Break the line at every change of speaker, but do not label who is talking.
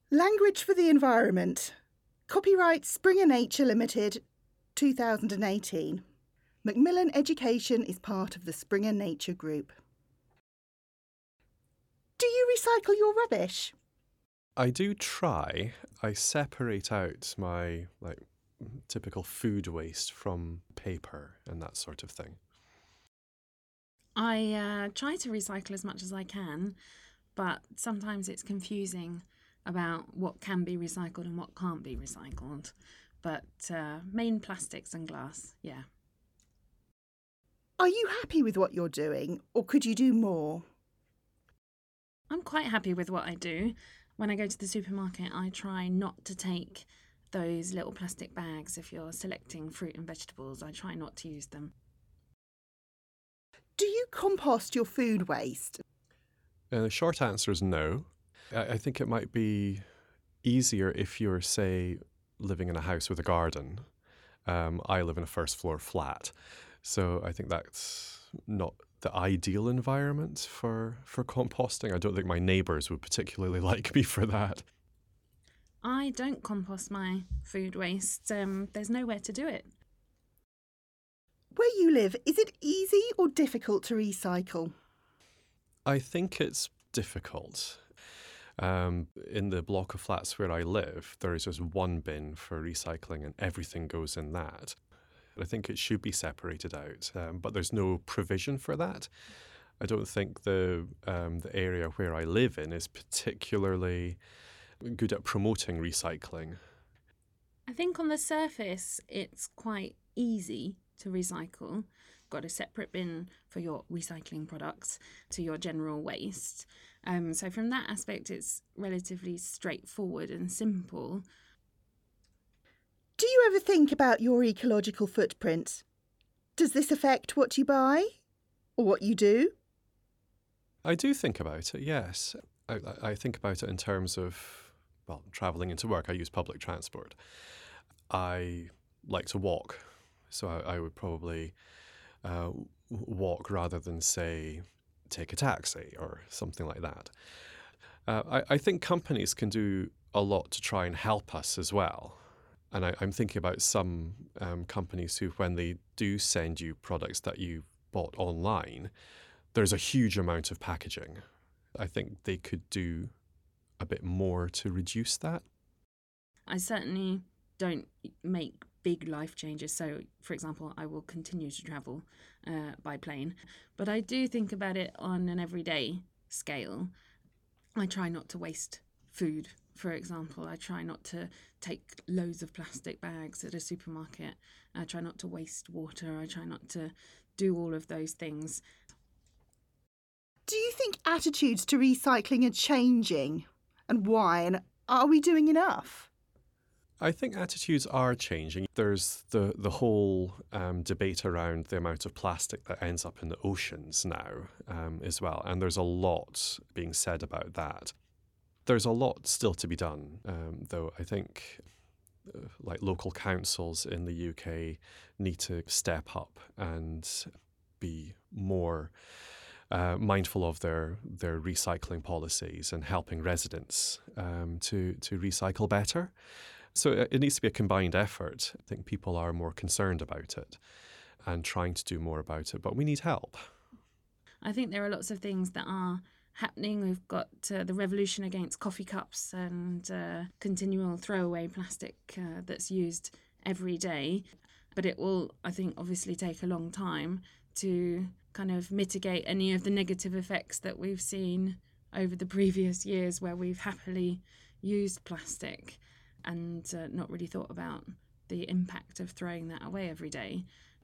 Language for the Environment. Copyright Springer Nature Limited, 2018. Macmillan Education is part of the Springer Nature Group. Do you recycle your rubbish?
I do try. I separate out my typical food waste from paper and that sort of thing.
I try to recycle as much as I can, but sometimes it's confusing about what can be recycled and what can't be recycled. But main plastics and glass, yeah.
Are you happy with what you're doing, or could you do more?
I'm quite happy with what I do. When I go to the supermarket, I try not to take those little plastic bags. If you're selecting fruit and vegetables, I try not to use them.
Do you compost your food waste?
The short answer is no. I think it might be easier if you're, say, living in a house with a garden. I live in a first floor flat, so I think that's not the ideal environment for composting. I don't think my neighbours would particularly like me for that.
I don't compost my food waste. There's nowhere to do it.
Where you live, is it easy or difficult to recycle?
I think it's difficult. In the block of flats where I live, there is just one bin for recycling and everything goes in that. I think it should be separated out, but there's no provision for that. I don't think the area where I live in is particularly good at promoting recycling.
I think on the surface it's quite easy to recycle. Got a separate bin for your recycling products to your general waste. So from that aspect, it's relatively straightforward and simple.
Do you ever think about your ecological footprint? Does this affect what you buy or what you do?
I do think about it, yes. I think about it in terms of, travelling into work. I use public transport. I like to walk, so I would probably walk rather than, say, take a taxi or something like that. I think companies can do a lot to try and help us as well. And I'm thinking about some companies who, when they do send you products that you bought online, there's a huge amount of packaging. I think they could do a bit more to reduce that.
I certainly don't make big life changes. So, for example, I will continue to travel by plane. But I do think about it on an everyday scale. I try not to waste food, for example. I try not to take loads of plastic bags at a supermarket. I try not to waste water. I try not to do all of those things.
Do you think attitudes to recycling are changing? And why? And are we doing enough?
I think attitudes are changing. There's the whole debate around the amount of plastic that ends up in the oceans now as well. And there's a lot being said about that. There's a lot still to be done, though. I think local councils in the UK need to step up and be more mindful of their recycling policies and helping residents to recycle better. So it needs to be a combined effort. I think people are more concerned about it and trying to do more about it, but we need help.
I think there are lots of things that are happening. We've got the revolution against coffee cups and continual throwaway plastic that's used every day. But it will, I think, obviously take a long time to kind of mitigate any of the negative effects that we've seen over the previous years where we've happily used plastic and not really thought about the impact of throwing that away every day.